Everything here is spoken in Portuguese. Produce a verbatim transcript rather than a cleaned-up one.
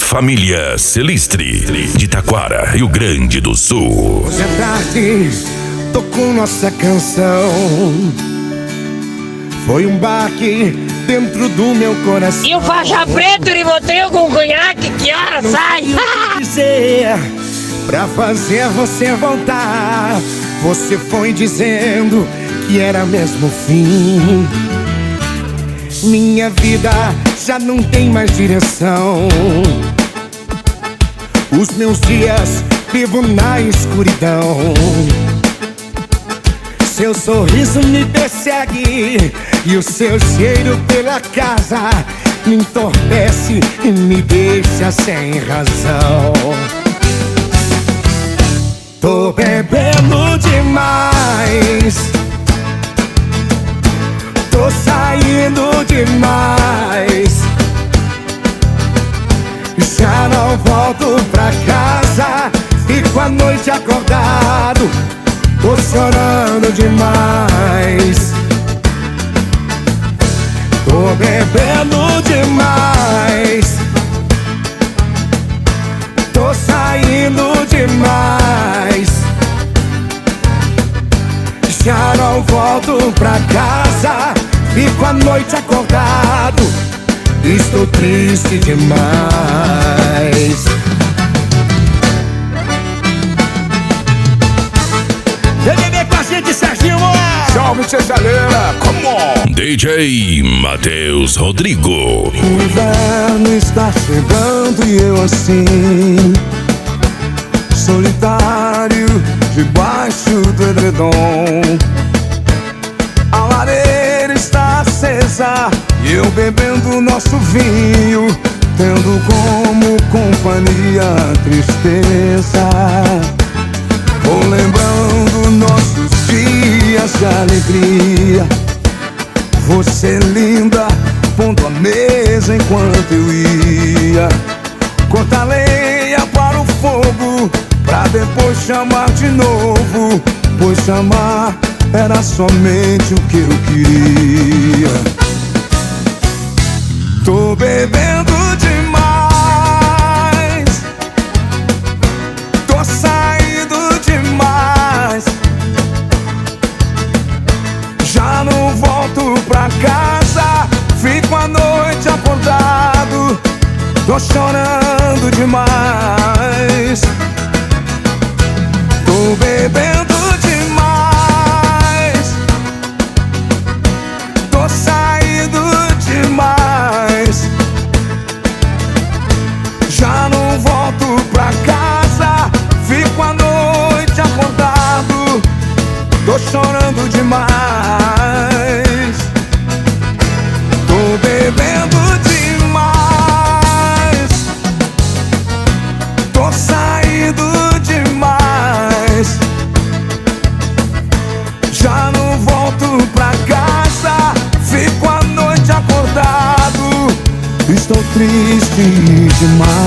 Família Celistre, de Taquara, Rio Grande do Sul. Hoje à tarde, tocou nossa canção. Foi um baque dentro do meu coração. E o faixa preto e botei com cunhaque, que hora Não sai? sei o que dizer pra fazer você voltar. Você foi dizendo que era mesmo o fim. Minha vida já não tem mais direção. Os meus dias vivo na escuridão. Seu sorriso me persegue e o seu cheiro pela casa me entorpece e me deixa sem razão. Tô bebendo demais, tô saindo demais. Já não volto pra casa, fico a noite acordado, tô chorando demais. Tô bebendo demais, tô saindo demais. Já não volto pra casa, fico a noite acordado, estou triste demais. Vem beber com a gente, Serginho! Salve, Cesaleira, come on! D J Matheus Rodrigo. O inverno está chegando e eu assim, solitário, debaixo do edredom. A lareira está acesa e eu bebendo nosso vinho, tendo como companhia a tristeza. Vou lembrando nossos dias de alegria, você linda, pondo a mesa enquanto eu ia cortar lenha para o fogo, pra depois chamar de novo, pois chamar era somente o que eu queria. Tô bebendo demais, tô saindo demais. Já não volto pra casa, fico a noite acordado, tô chorando demais. Tô bebendo demais, tô saindo demais. Já não volto pra casa, fico a noite acordado, tô chorando demais. Tô bebendo demais, tô saindo demais. Já não volto pra casa, fico a noite acordado, estou triste demais.